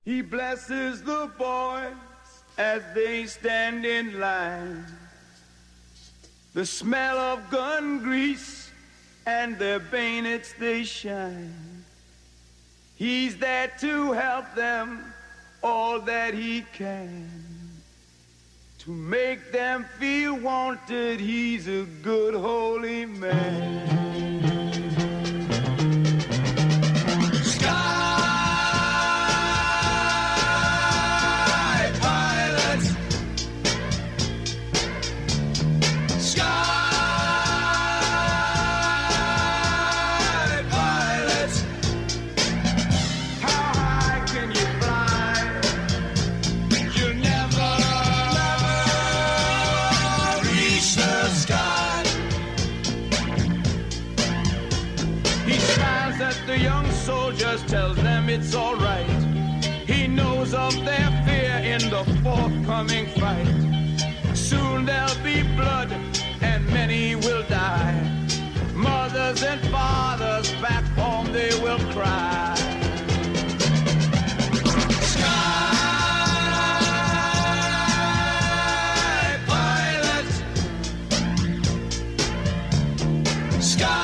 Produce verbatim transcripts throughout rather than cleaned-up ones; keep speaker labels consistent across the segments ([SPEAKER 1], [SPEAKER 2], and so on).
[SPEAKER 1] He blesses the boys as they stand in line. The smell of gun grease and their bayonets they shine. He's there to help them all that he can. To make them feel wanted, he's a good holy man. Tells them it's all right. He knows of their fear in the forthcoming fight. Soon there'll be blood and many will die. Mothers and fathers back home they will cry. Sky pilot, sky.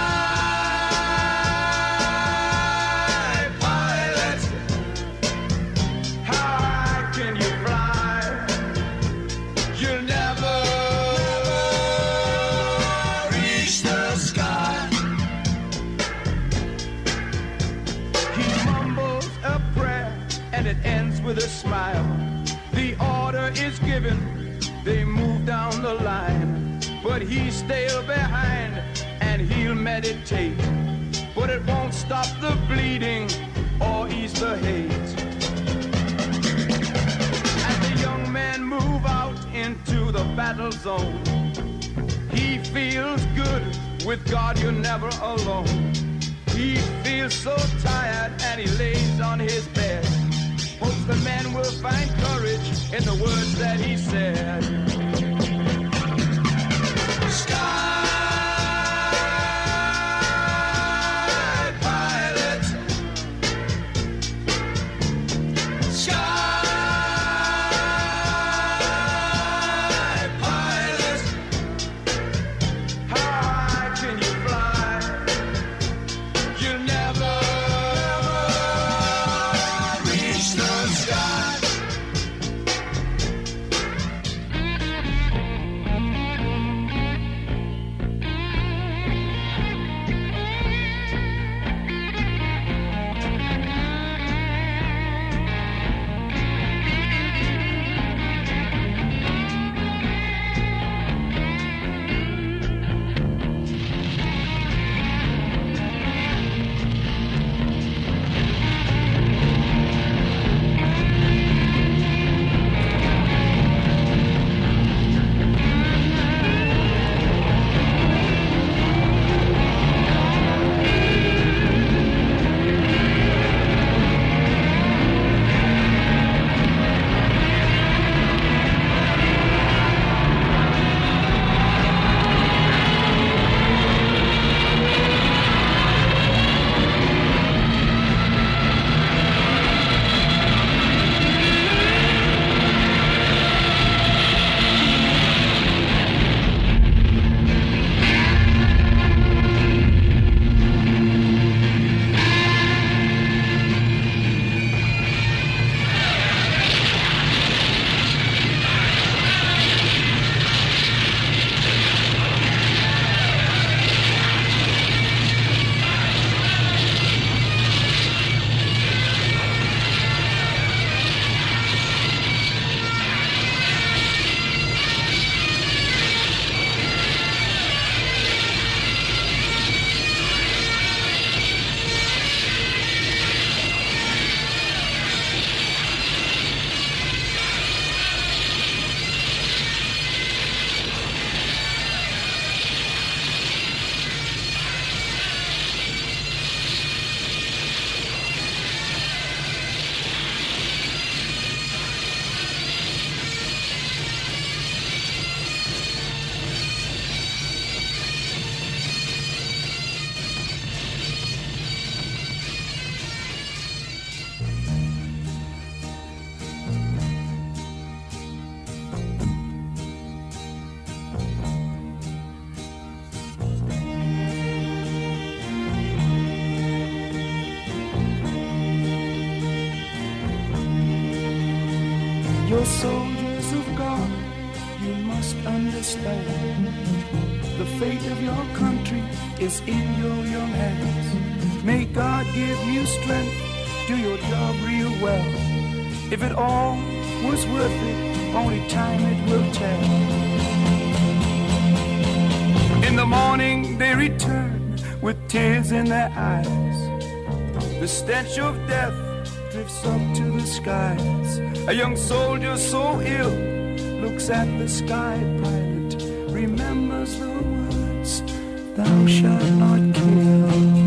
[SPEAKER 1] With a smile, the order is given, they move down the line, but he's still behind and he'll meditate, but it won't stop the bleeding or ease the hate. As the young men move out into the battle zone, he feels good, with God you're never alone. He feels so tired and he lays on his bed. Hopes the man will find courage in the words that he said. Sky pilot, sky pilot, how high can you fly? You'll never reach the sky. You're soldiers of God, you must understand. The fate of your country is in your young hands. May God give you strength, do your job real well. If it all was worth it, only time it will tell. In the morning they return with tears in their eyes. The stench of death drifts up to the skies. A young soldier so ill looks at the sky pilot, remembers the words, thou shalt not kill.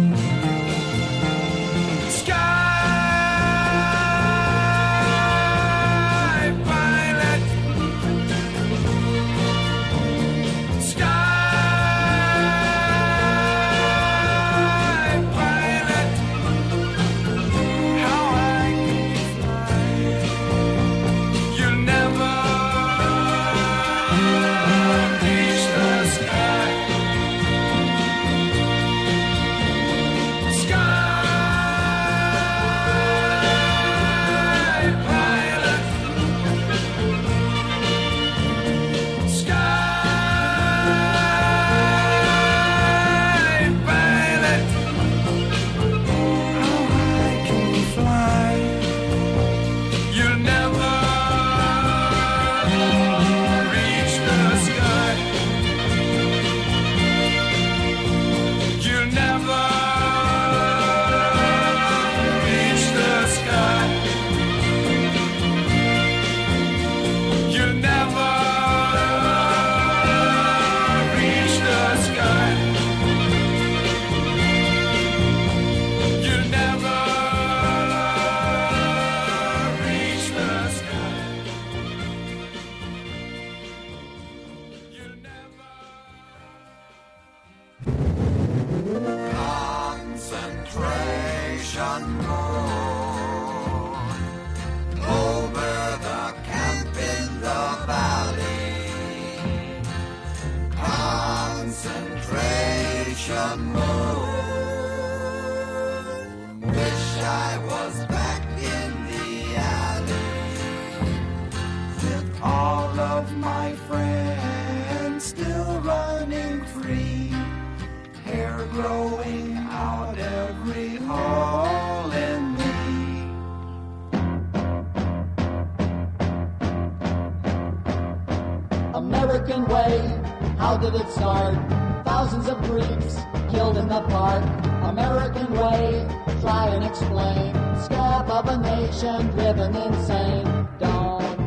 [SPEAKER 2] American way, how did it start? Thousands of Greeks killed in the park. American way, try and explain. Scab of a nation driven insane. Don't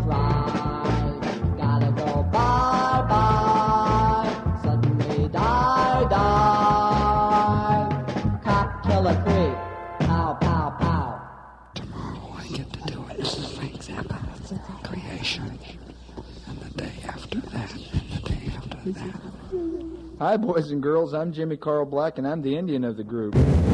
[SPEAKER 2] cry, gotta go bye-bye. Suddenly die, die. Cop, kill a creep. Pow, pow, pow.
[SPEAKER 3] Tomorrow I get to do it. This is Frank Zappa. Creation. And the day after that, and the day after that.
[SPEAKER 4] Hi, boys and girls. I'm Jimmy Carl Black, and I'm the Indian of the group.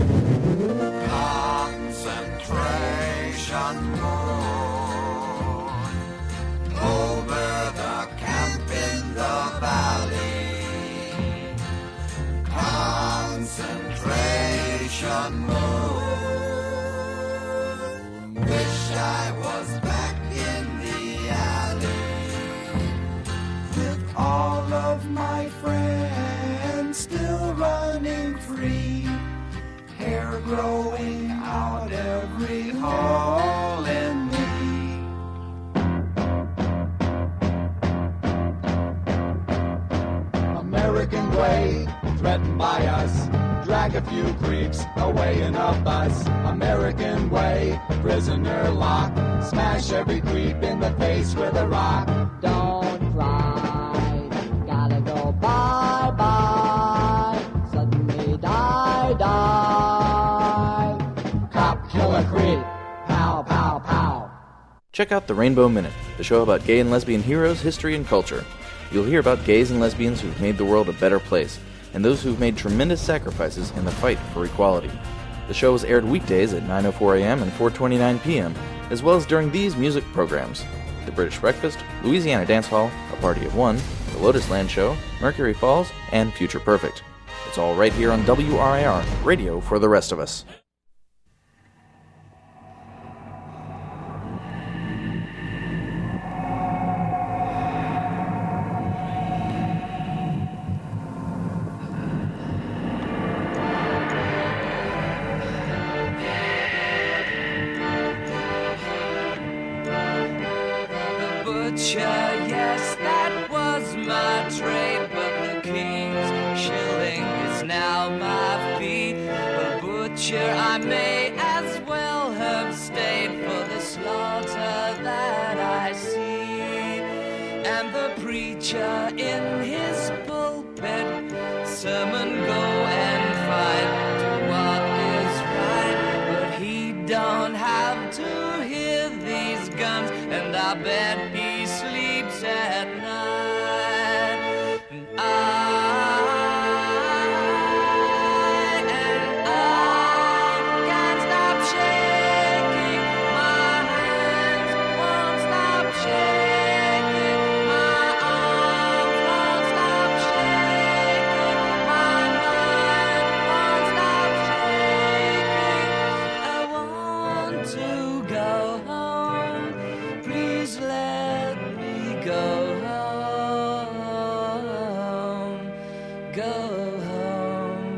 [SPEAKER 5] Concentration moon over the camp in the valley. Concentration moon. Wish I was back in the alley with all of my friends still running free, hair growing out every hole in me.
[SPEAKER 6] American way, threatened by us, drag a few creeps away in a bus. American way, prisoner lock, smash every creep in the face with a rock.
[SPEAKER 2] Don't cry, gotta go bye-bye. Suddenly die, die. Cop, kill a creep. Pow, pow, pow.
[SPEAKER 7] Check out the Rainbow Minute, the show about gay and lesbian heroes, history, and culture. You'll hear about gays and lesbians who've made the world a better place, and those who've made tremendous sacrifices in the fight for equality. The show is aired weekdays at nine oh four a.m. and four twenty-nine p.m., as well as during these music programs: The British Breakfast, Louisiana Dance Hall, A Party of One, The Lotus Land Show, Mercury Falls, and Future Perfect. It's all right here on W R I R, radio for the rest of us.
[SPEAKER 8] butcher, yes, that was my trade, but the king's shilling is now my fee. A butcher, I may as well have stayed for the slaughter that I see. And the preacher in his pulpit, sermon go and fight, do what is right, but he don't have to hear these guns, and I bet he sleeps at night. And I, and I can't stop shaking, my hands won't stop shaking, my arms won't stop shaking, my mind won't stop shaking. I want to go home, please let me go home, go home.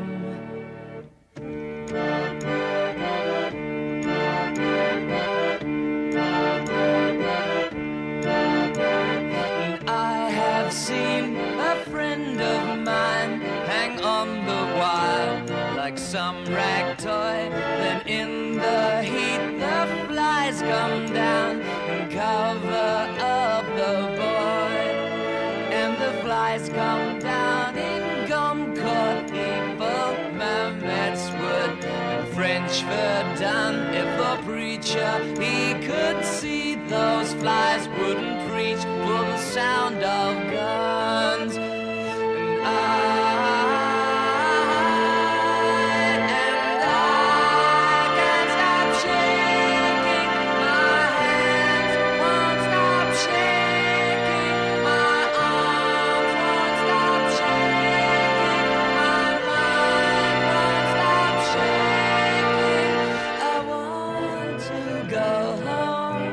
[SPEAKER 8] And I have seen a friend of mine hang on the wire like some rag toy. Then in the heat the flies come down and cover up the boy. And the flies come down in gum-cut evil mammoths wood and French verdun. If the preacher he could see those flies wouldn't preach for the sound of guns. And I, and I can't stop shaking, my hands won't stop shaking, my arms won't stop shaking, my mind won't stop shaking. I want to go home,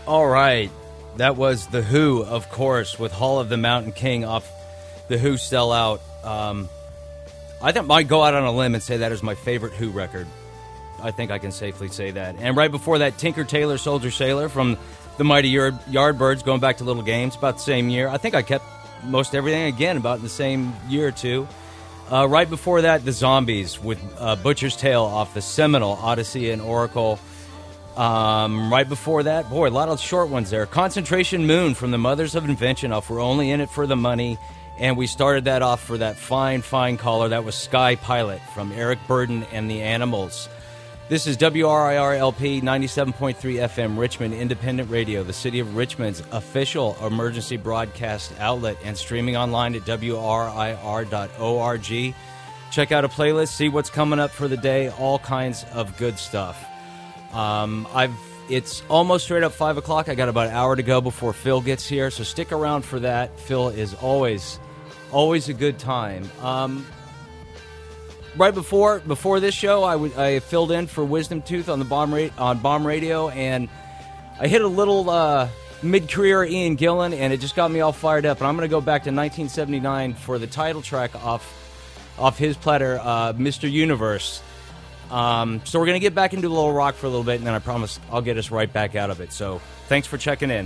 [SPEAKER 9] All right. That was The Who, of course, with Hall of the Mountain King off The Who Sellout. Um, I think I might go out on a limb and say that is my favorite Who record. I think I can safely say that. And right before that, Tinker Tailor Soldier Sailor from the Mighty Yard- Yardbirds, going back to Little Games, about the same year. I think I kept most everything, again, about in the same year or two. Uh, right before that, The Zombies with uh, Butcher's Tale off the seminal Odyssey and Oracle. Um, right before that, boy, a lot of short ones there. Concentration Moon from the Mothers of Invention off We're Only In It for the Money. And we started that off for that fine, fine caller. That was Sky Pilot from Eric Burden and the Animals. This is W R I R L P ninety-seven point three F M Richmond Independent Radio, the City of Richmond's official emergency broadcast outlet, and streaming online at W R I R dot org. Check out a playlist, see what's coming up for the day, all kinds of good stuff. Um, I've it's almost straight up five o'clock. I got about an hour to go before Phil gets here, so stick around for that. Phil is always, always a good time. Um, right before before this show, I, w- I filled in for Wisdom Tooth on the bomb ra- on Bomb Radio, and I hit a little uh, mid-career Ian Gillan, and it just got me all fired up. And I'm going to go back to nineteen seventy-nine for the title track off off his platter, uh, Mister Universe. Um, so we're going to get back into a little rock for a little bit, and then I promise I'll get us right back out of it. So thanks for checking in.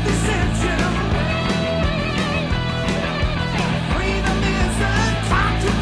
[SPEAKER 5] Freedom is a contract.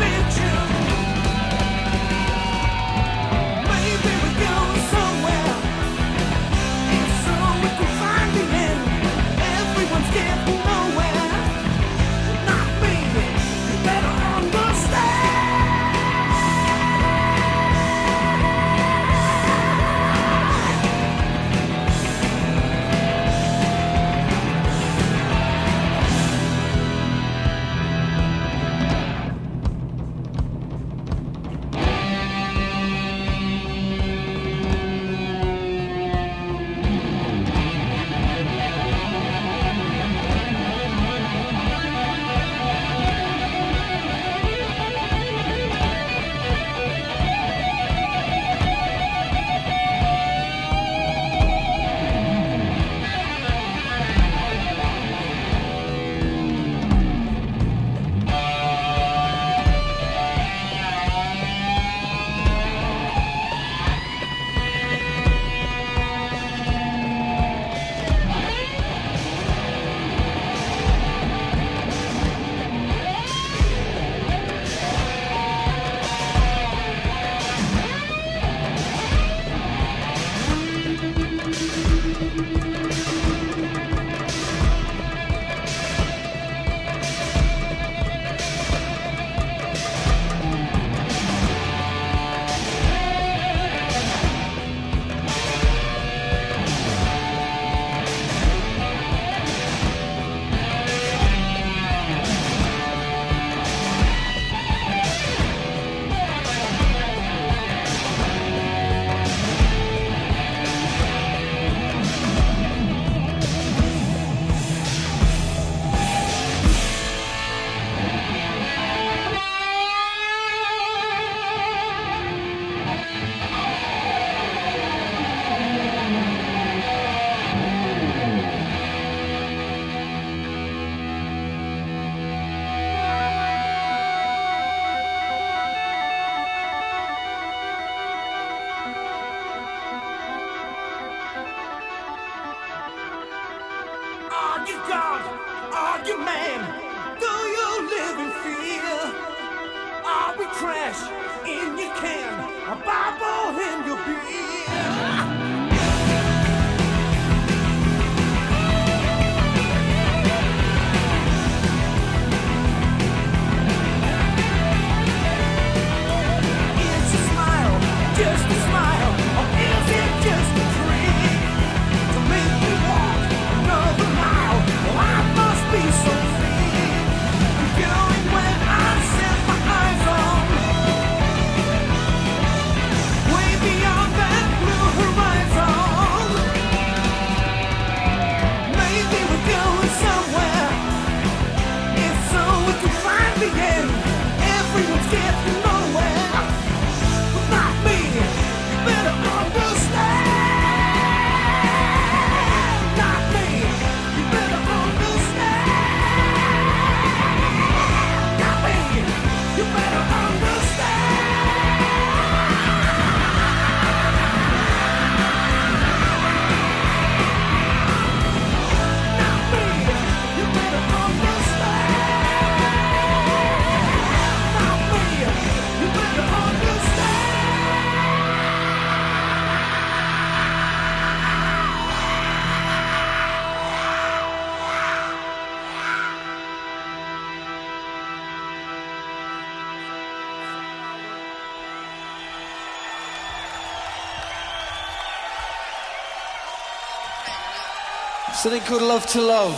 [SPEAKER 10] trash in your can, a Bible in your beer. It's a smile, just a smile, or is it just a dream? To make me walk another mile, well I must be so free. I'm going when I set my eyes on, way beyond that blue horizon. Maybe we're going somewhere, if so we can find the end. Everyone's getting nowhere, but not me, you better understand. Not me, you better understand. Not me, you better
[SPEAKER 11] Something called Love to Love.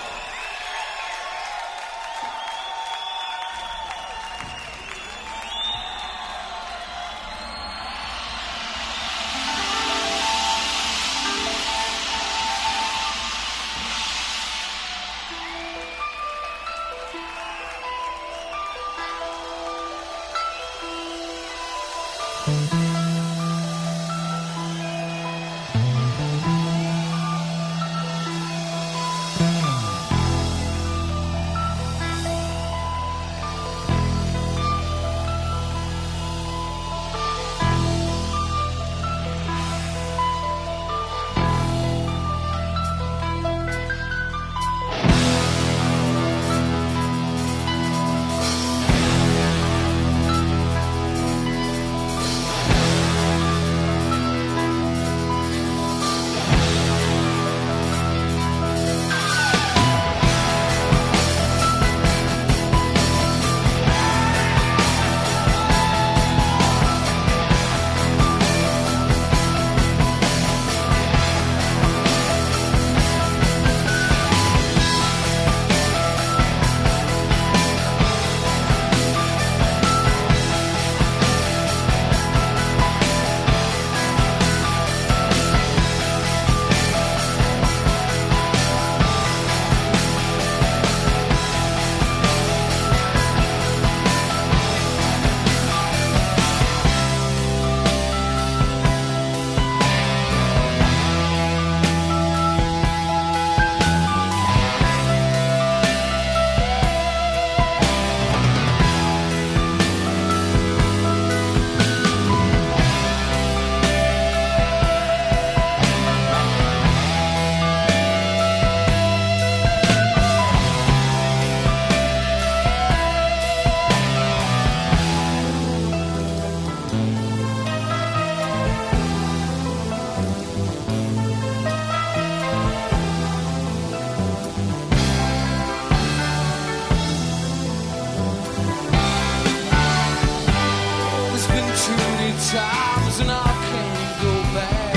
[SPEAKER 5] Times and I can't go back.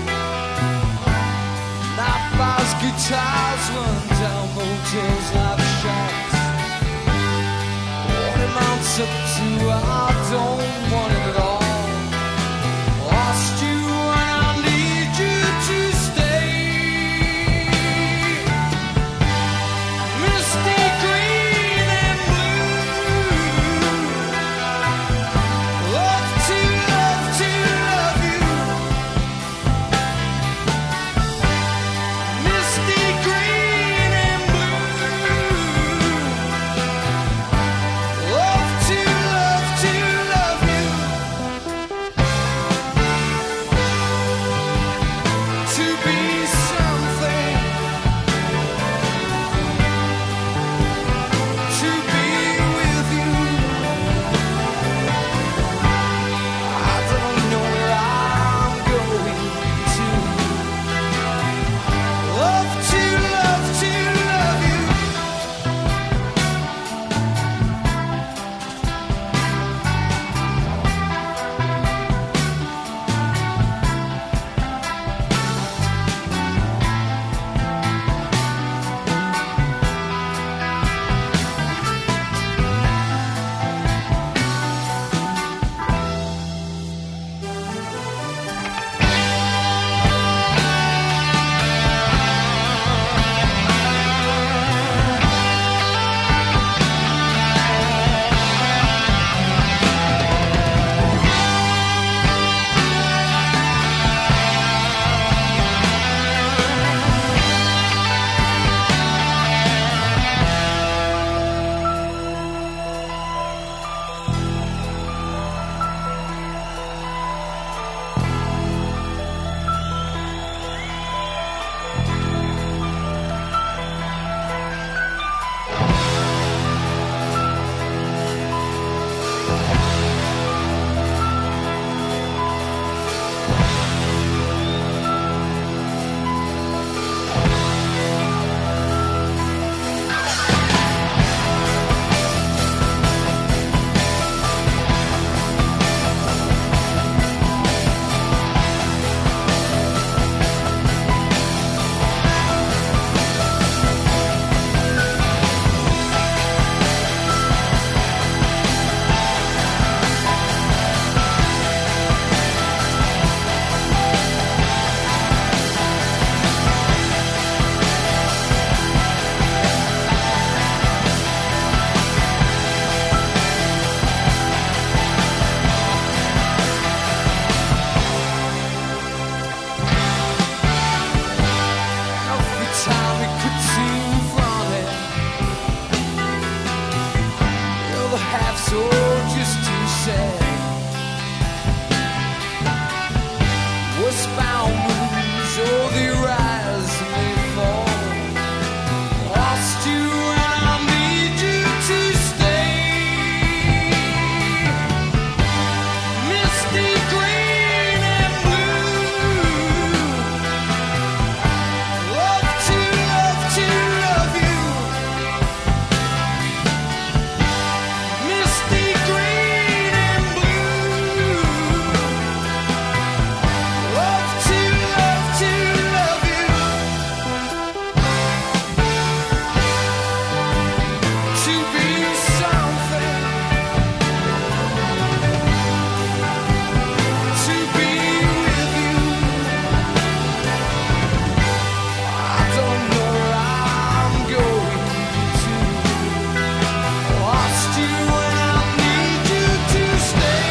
[SPEAKER 5] Night bars, guitars, run down motels, live shacks. What it mounts up to, I don't want it at all. Lost you and I need you to stay. Misty green and blue. Love to love to love you. Misty green and blue. Love to love to love you. the half soul just too sad. Westbound moons, oh, they rise and they fall. Lost you and I need you to stay. Misty green and blue. Love to, love to love you. Misty green and blue. Love to, love to love you. To be something. To be with you. I don't know where I'm going to. Lost you and I need you to stay.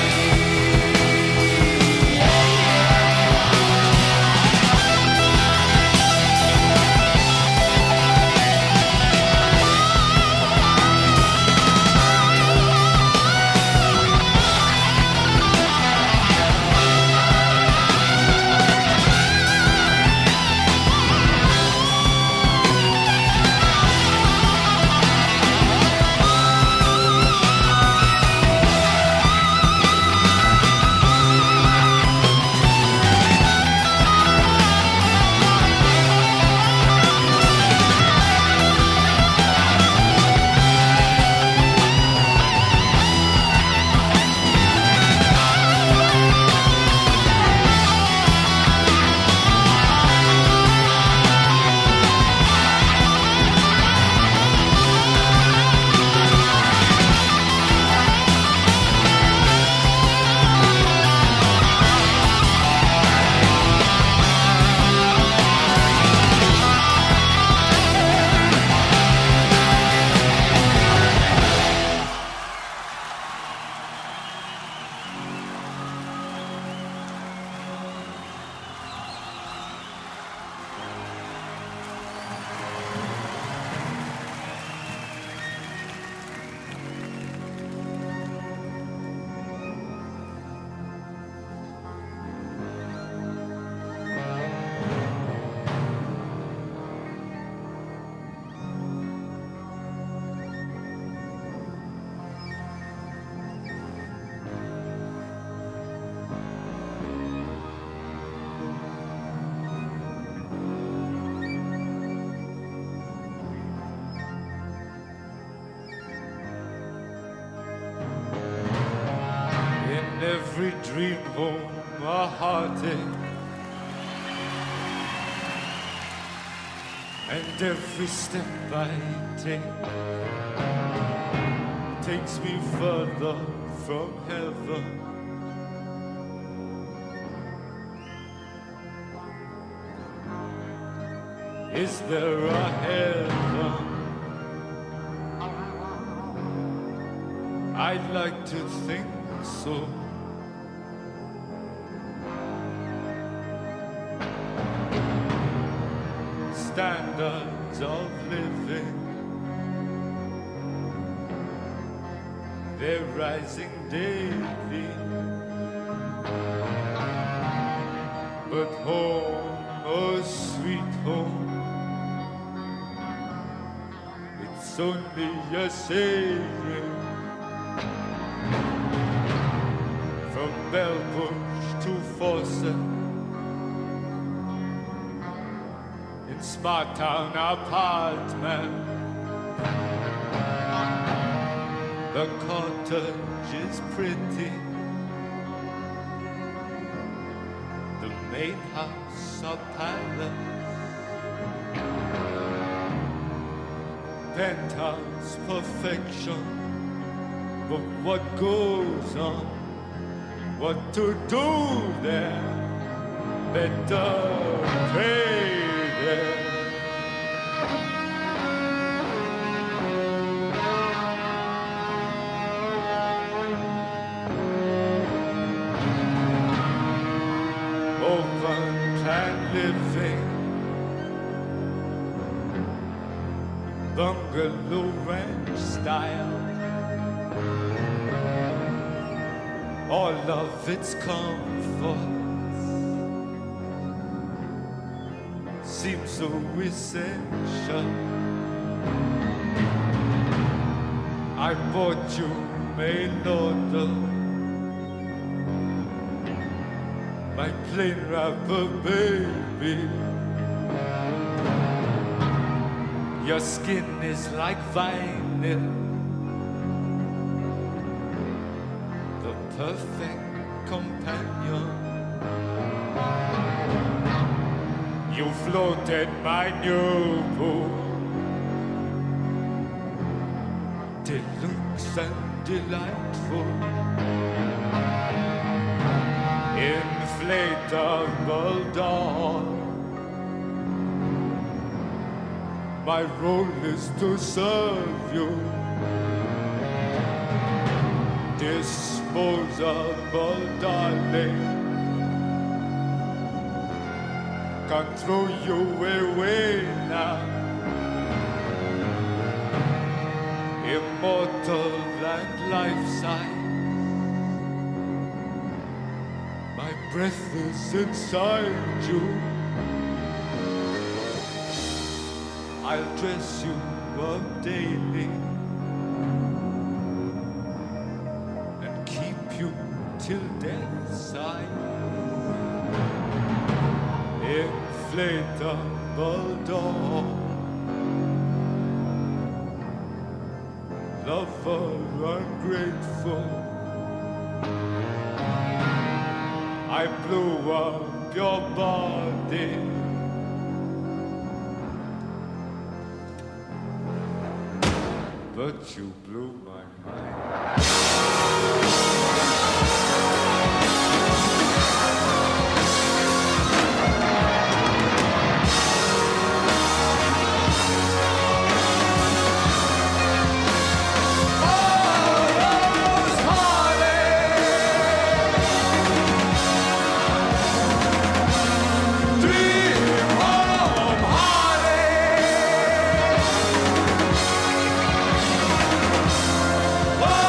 [SPEAKER 12] In every dream home a heartache, and every step I take takes me further from heaven. Is there a heaven? I'd like to think so. Standards of living, they're rising daily. But home, oh sweet home, it's only a saying. From Belbush to Fawcett, in Smart Town apartment, the cottage is pretty, the main house a palace, penthouse perfection. But what goes on, what to do there, better pay there. Open plan living, bungalow ranch style, all of its comforts seems so essential. I bought you mail order, my plain wrapper, baby. Your skin is like vinyl, the perfect companion. You floated my new pool, deluxe and delightful, inflatable doll. My role is to serve you, disposable darling. Can't throw you away now. Immortal and life-size, my breath is inside you. I'll dress you up daily and keep you till death's side. Inflatable doll, lover ungrateful. I blew up your body, but you blew my mind.
[SPEAKER 10] Oh!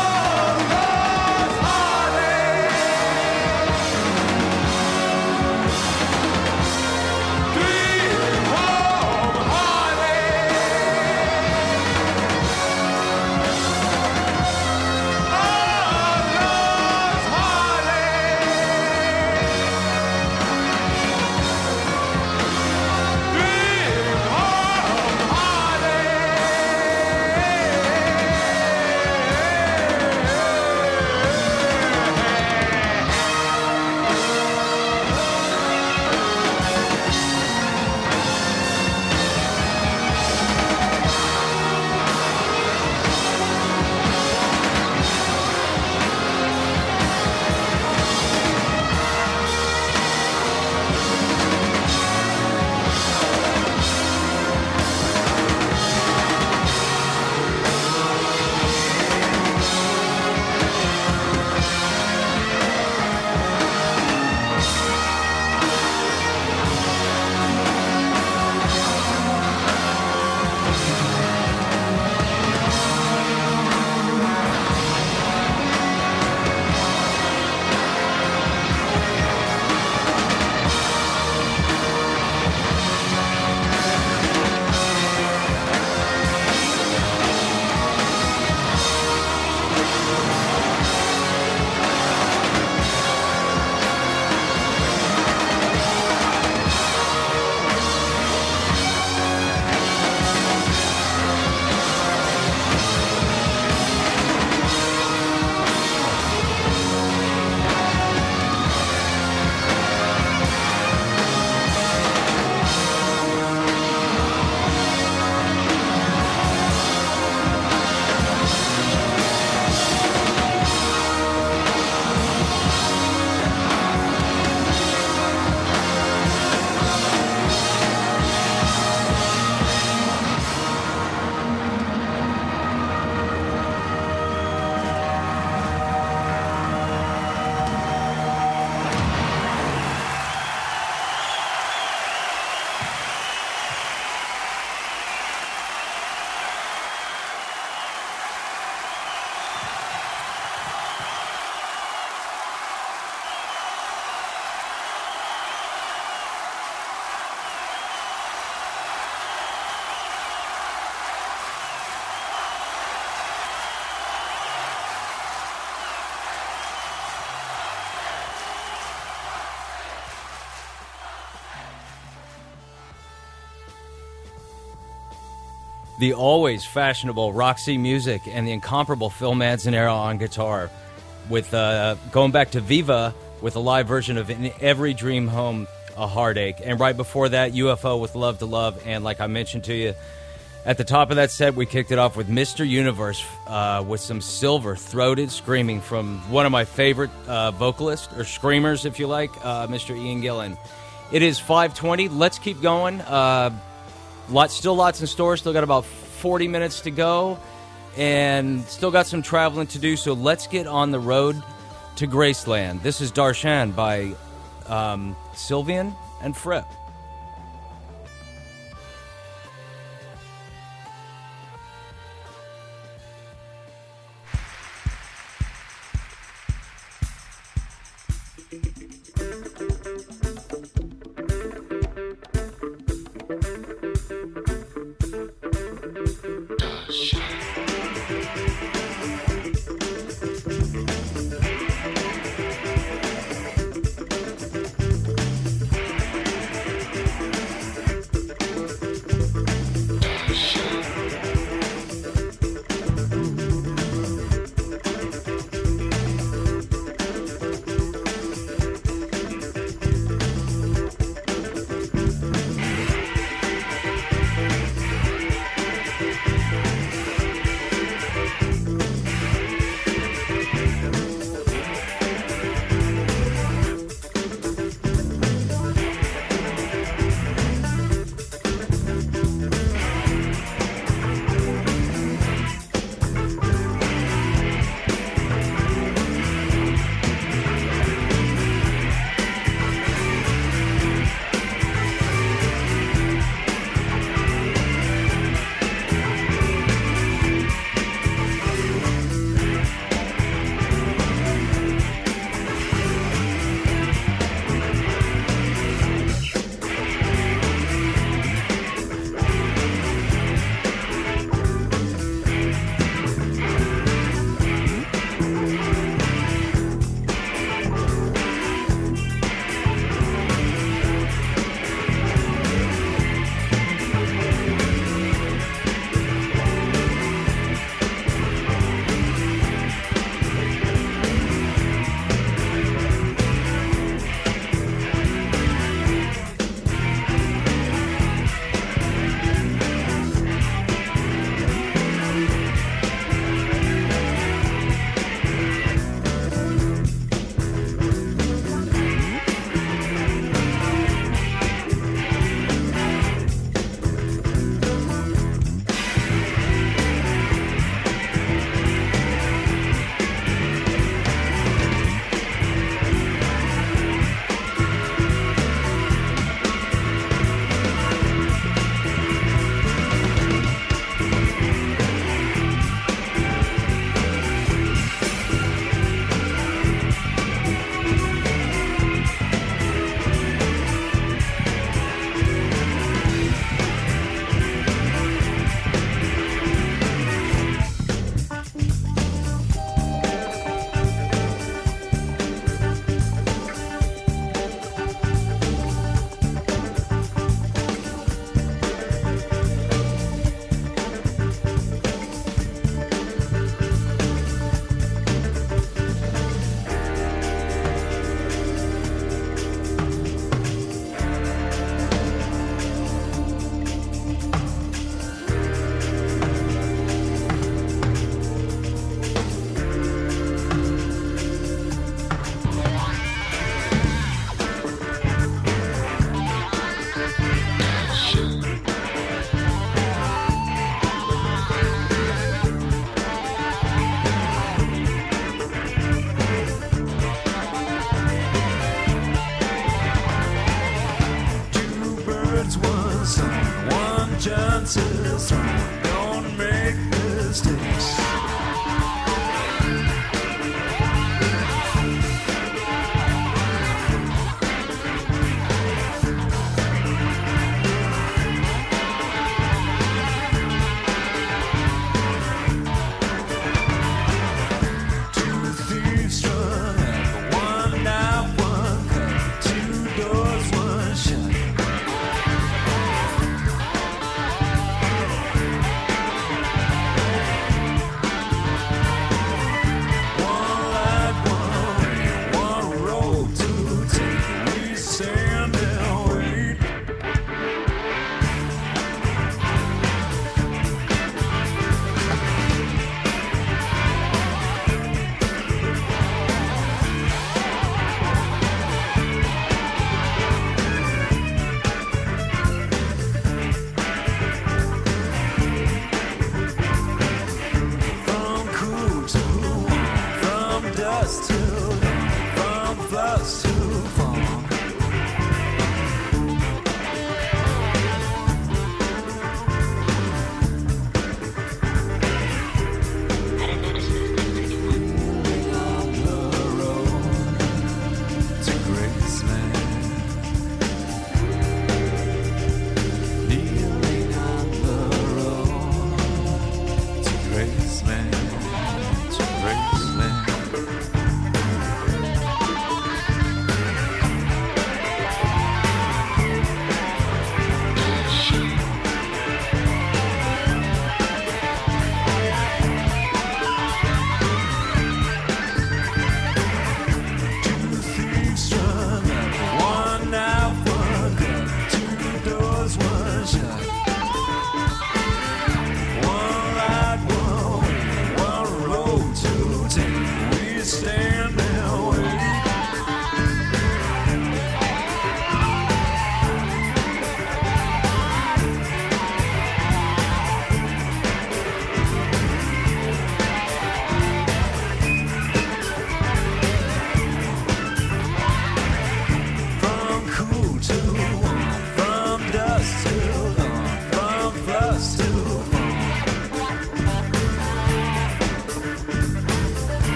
[SPEAKER 9] the always fashionable Roxy Music and the incomparable Phil Manzanero on guitar, with uh, going back to Viva with a live version of In Every Dream Home, A Heartache. And right before that, U F O with Love to Love. And like I mentioned to you, at the top of that set, we kicked it off with Mister Universe uh, with some silver-throated screaming from one of my favorite uh, vocalists, or screamers, if you like, uh, Mister Ian Gillan. It is five twenty. Let's keep going. Uh, lots, still lots in store. Still got about forty minutes to go, and still got some traveling to do. So let's get on the road to Graceland. This is Darshan by um, Sylvian and Fripp.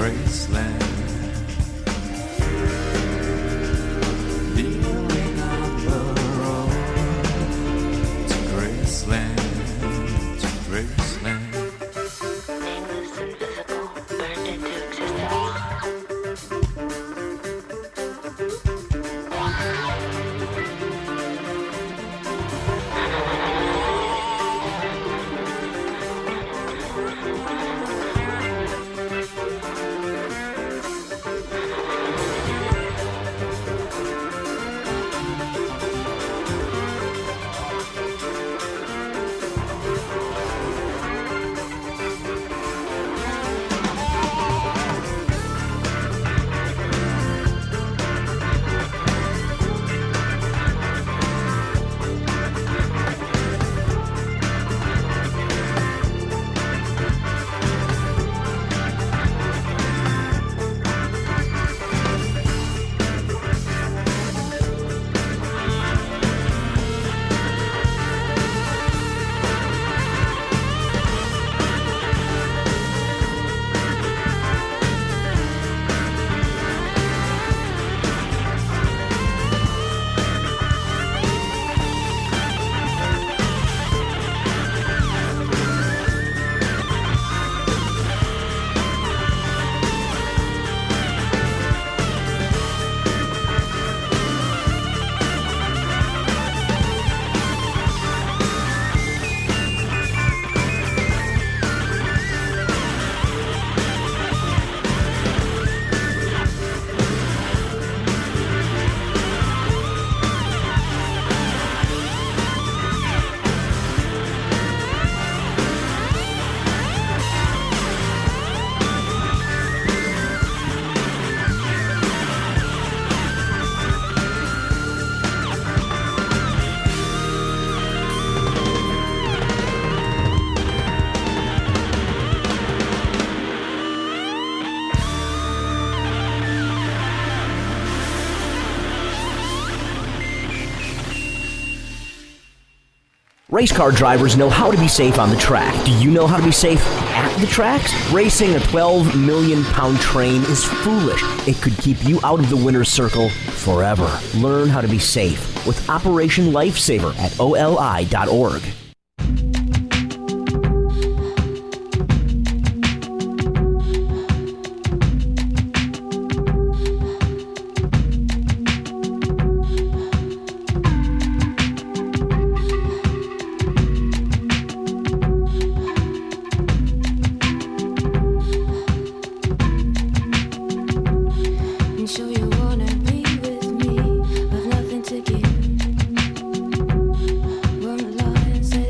[SPEAKER 13] Graceland. Feeling on the road to Graceland, to Graceland.
[SPEAKER 14] Nameless, invisible, burned into existence.
[SPEAKER 15] Race car drivers know how to be safe on the track. Do you know how to be safe at the tracks? Racing a twelve million pound train is foolish. It could keep you out of the winner's circle forever. Learn how to be safe with Operation Lifesaver at O L I dot org.
[SPEAKER 14] One line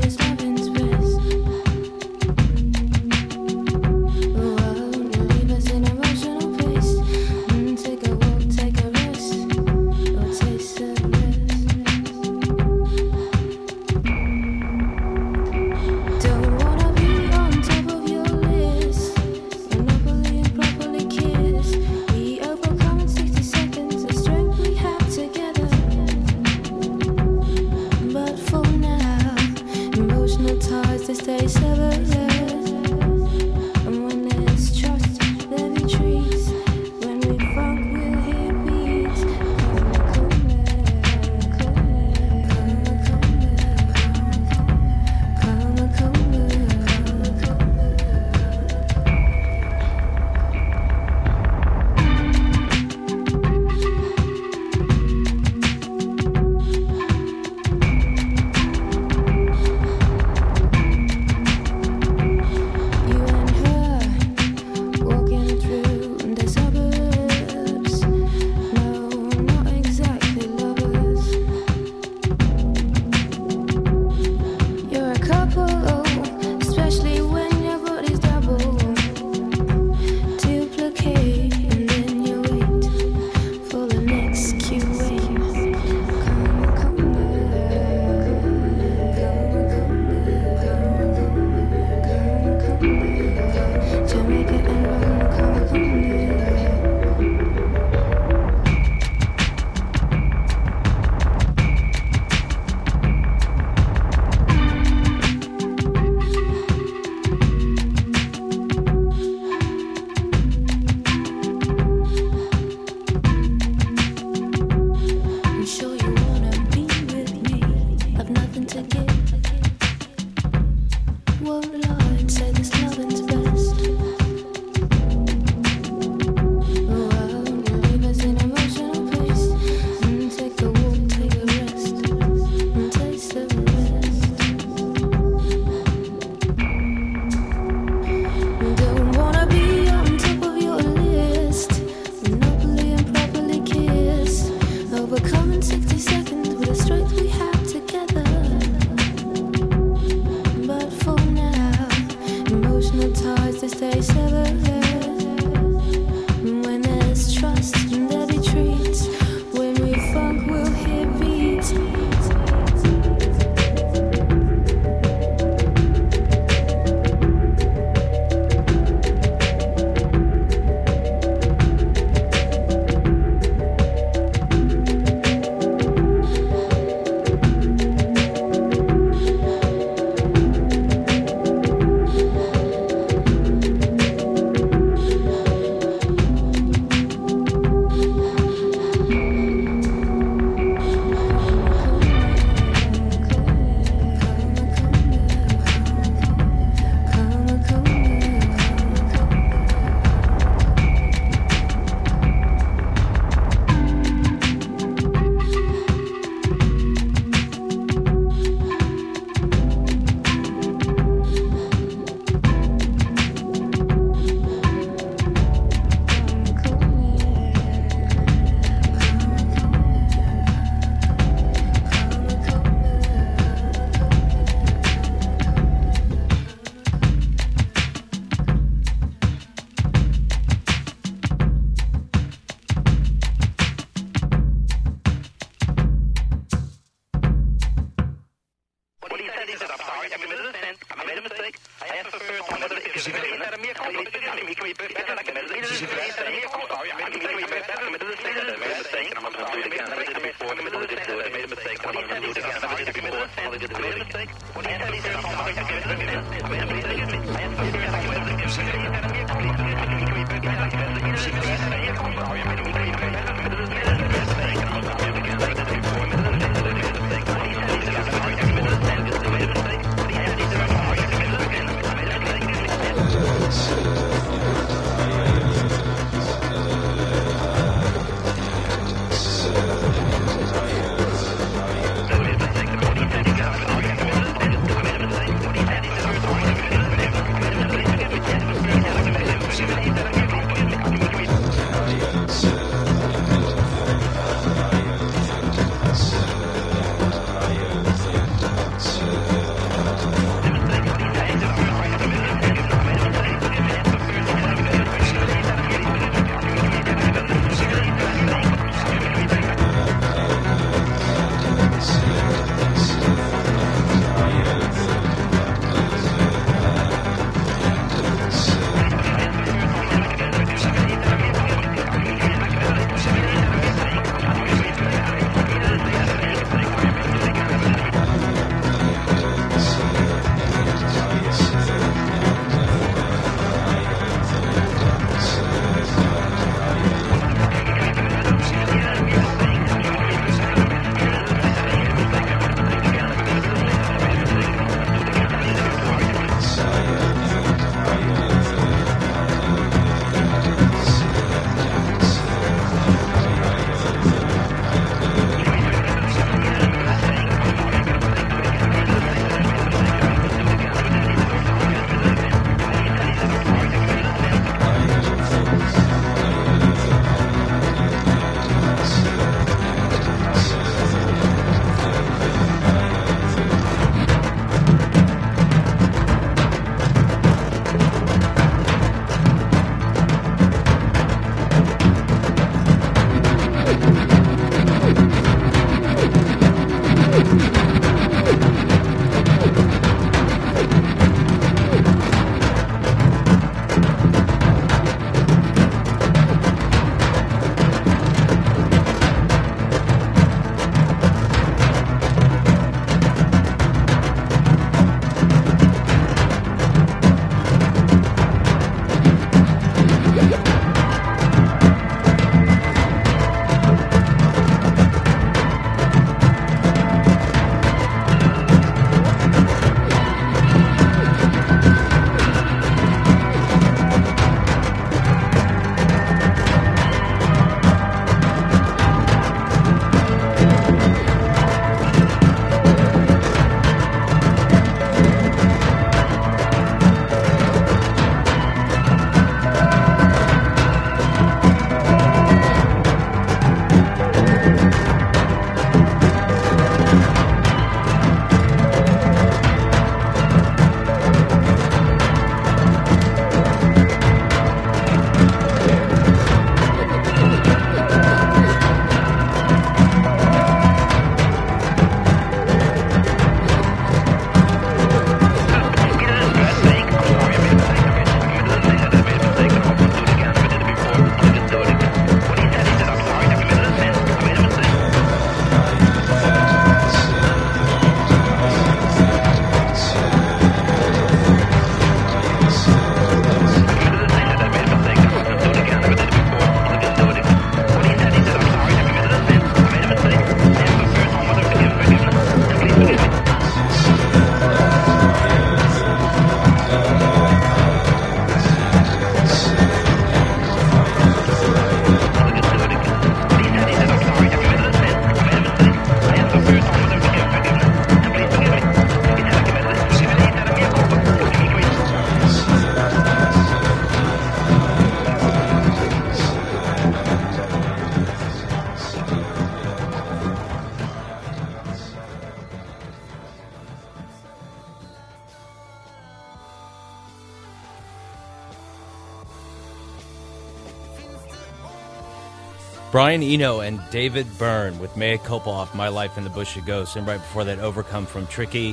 [SPEAKER 9] Brian Eno and David Byrne with Mea Culpa off My Life in the Bush of Ghosts, and right before that, Overcome from Tricky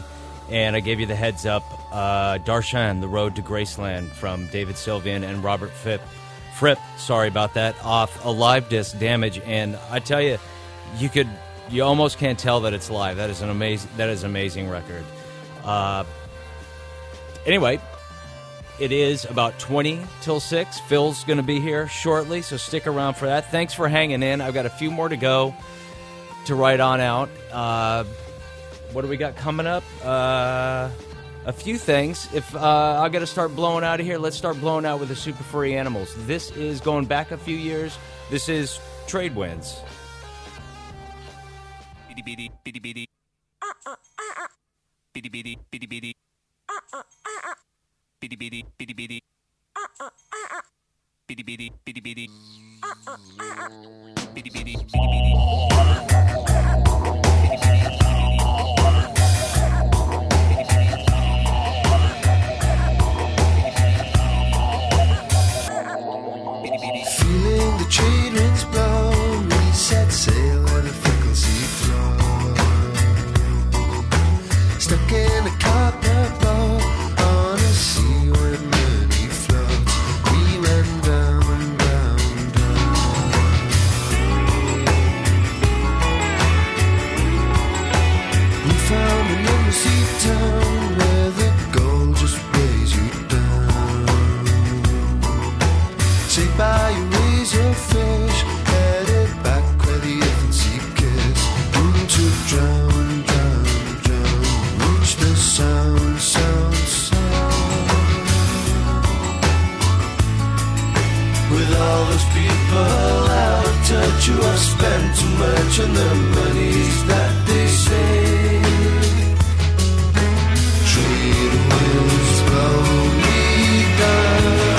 [SPEAKER 9] And I gave you the heads up. Uh, Darshan, The Road to Graceland from David Sylvian and Robert Fripp. Fripp, sorry about that, off a live disc, Damage. And I tell you, you could, you almost can't tell that it's live. That is an amazing, that is an amazing record. Uh, anyway, it is about twenty till six. Phil's going to be here shortly, so stick around for that. Thanks for hanging in. I've got a few more to go to write on out. Uh, what do we got coming up? Uh, a few things. If uh, I got to start blowing out of here, let's start blowing out with the Super Furry Animals. This is going back a few years. This is Trade Winds. Bitty bitty bitty bitty. Bitty bitty bitty bitty. Bitty bitty bitty bitty. Bitty bitty bitty bitty. Bitty bitty bitty bitty.
[SPEAKER 16] Feeling the trade winds blow, we set sail on a frequency flow. Stuck in a copper boat on a sea where many floats. We went down, down, down. We found an undersea town where the gold just weighs you down. Saved by a razorfish, headed back where the infancy kiss. Into drown, drown, drown. Reach the sound, sound, sound. With all those people out of touch who have spent too much on the monies that they save. Trade winds blow me down.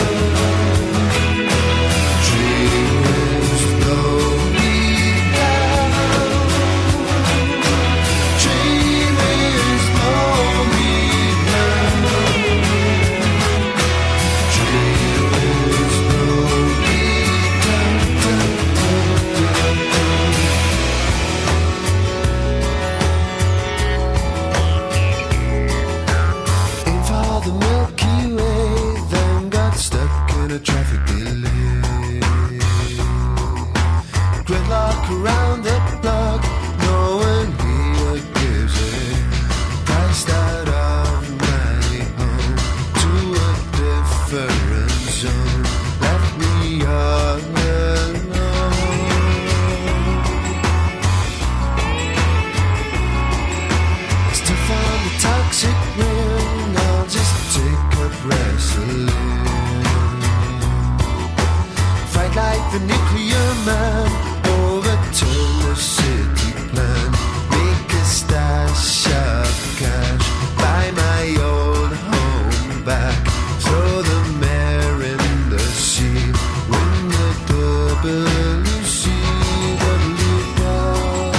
[SPEAKER 16] A traffic delay. Gridlock around the block, no one here gives a price out of my home to a different zone. Left me all alone. Still found the toxic ring, I'll just take up wrestling. Like the nuclear man, overturn the city plan, make a stash of cash, buy my old home back, throw the mare in the sea, win the W C W ball.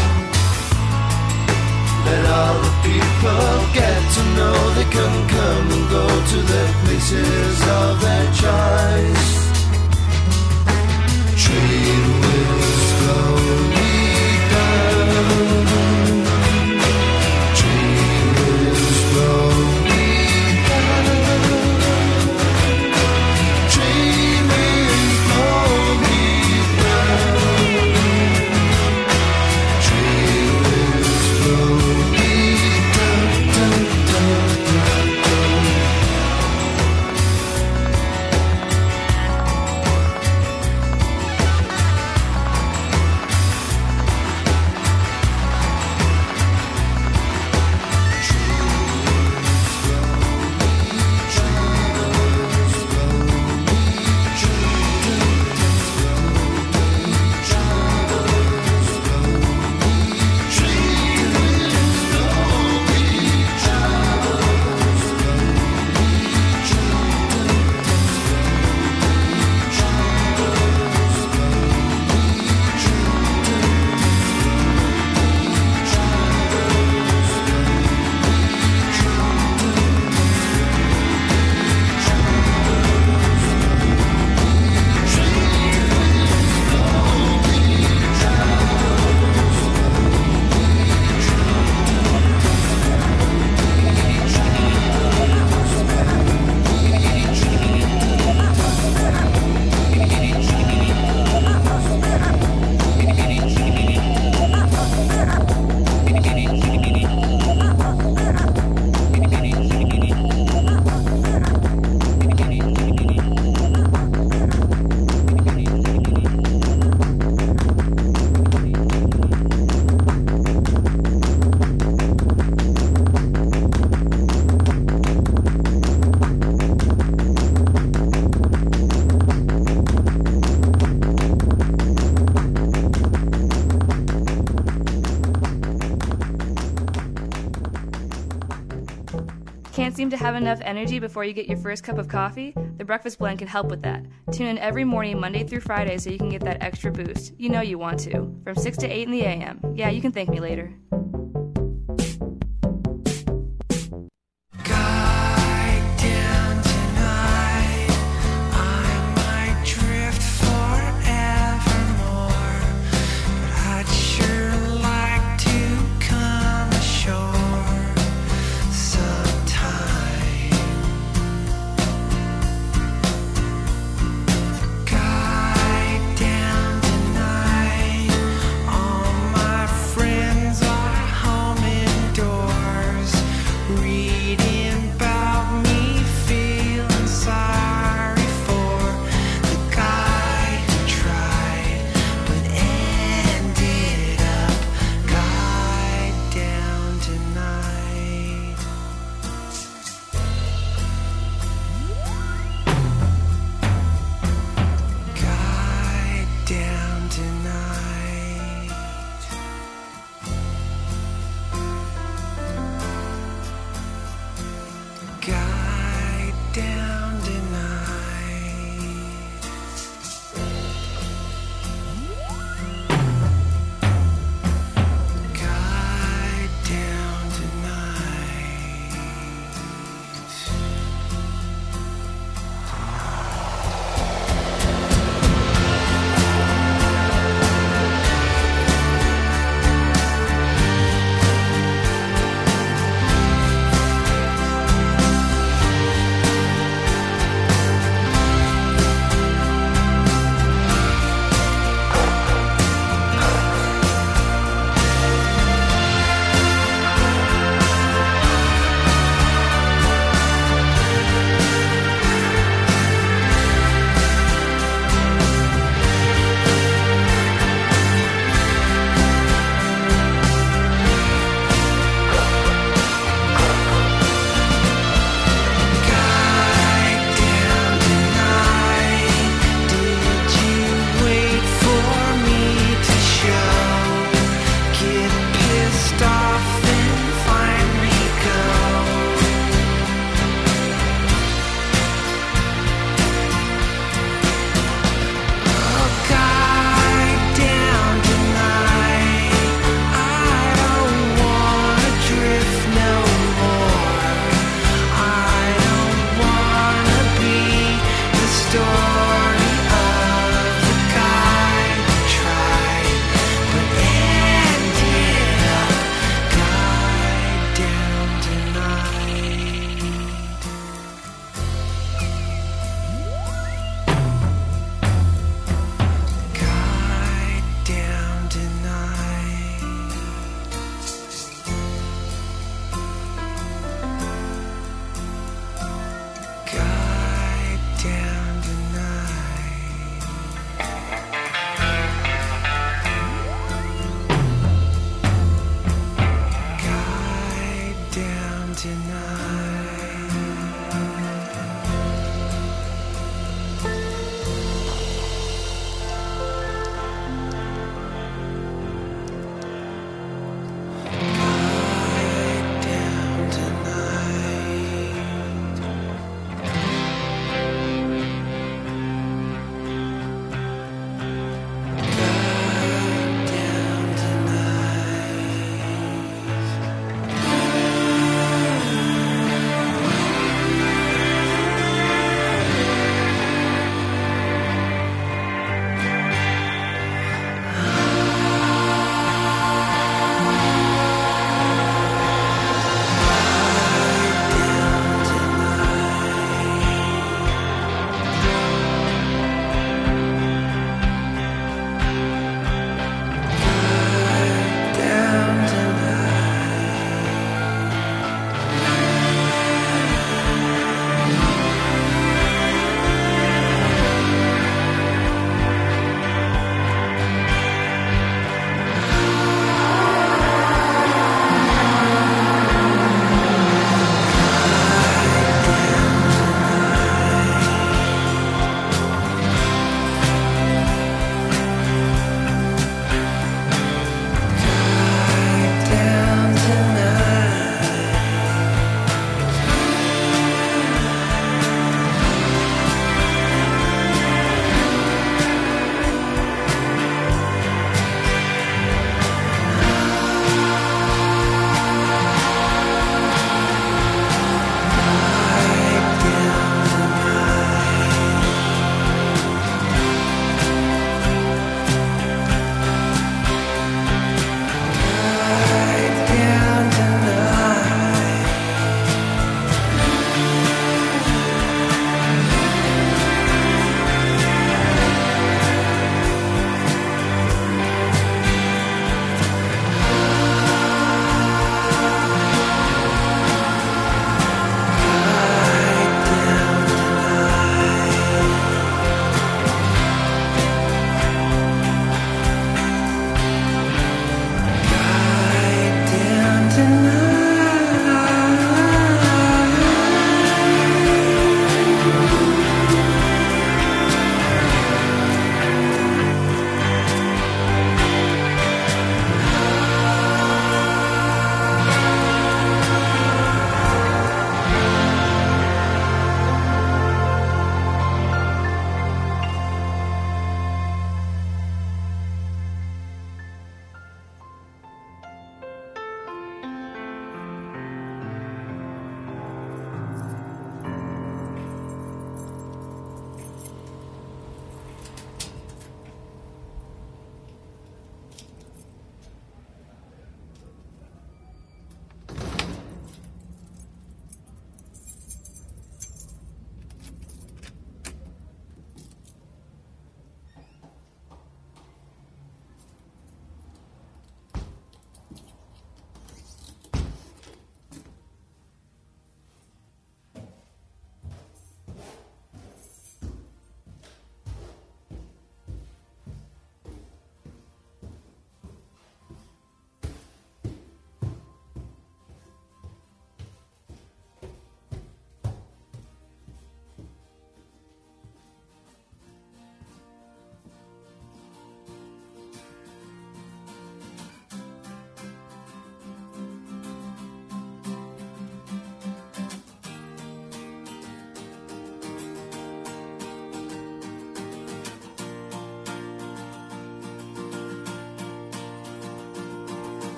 [SPEAKER 16] Let all the people get to know they can come and go to the places of their choice. Trade
[SPEAKER 17] to have enough energy before you get your first cup of coffee? The Breakfast Blend can help with that. Tune in every morning, Monday through Friday, so you can get that extra boost. You know you want to. From six to eight in the a m. Yeah, you can thank me later.
[SPEAKER 10] All my friends are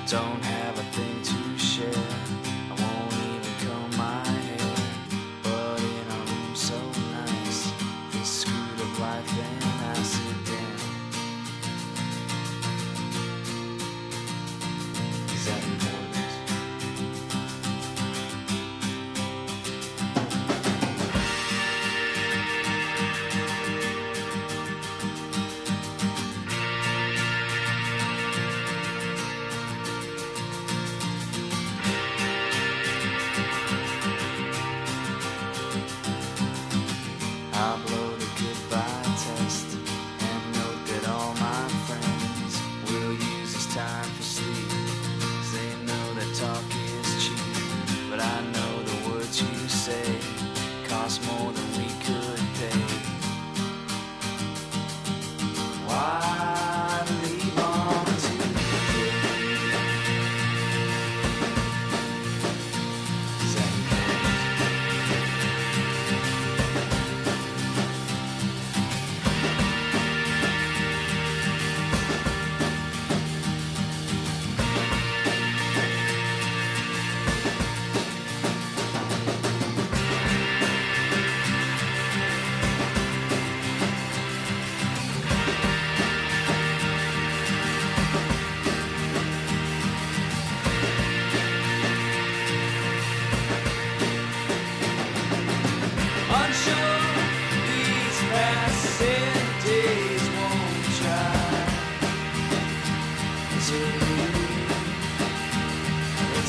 [SPEAKER 18] don't have a thing to share. I won't even comb my hair, but in a room so nice, this screwed up life and I sit down. Is that important? I'll blow the goodbye test and note that all my friends will use this time for sleep, 'cause they know that talk is cheap. But I know the words you say cost more than we could pay. Why leave on today? Is that I'm sure these passing days won't try to leave the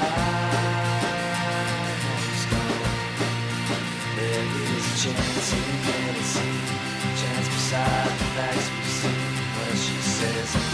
[SPEAKER 18] side has gone. There is a chance you never see, chance beside the facts we see. Well, she says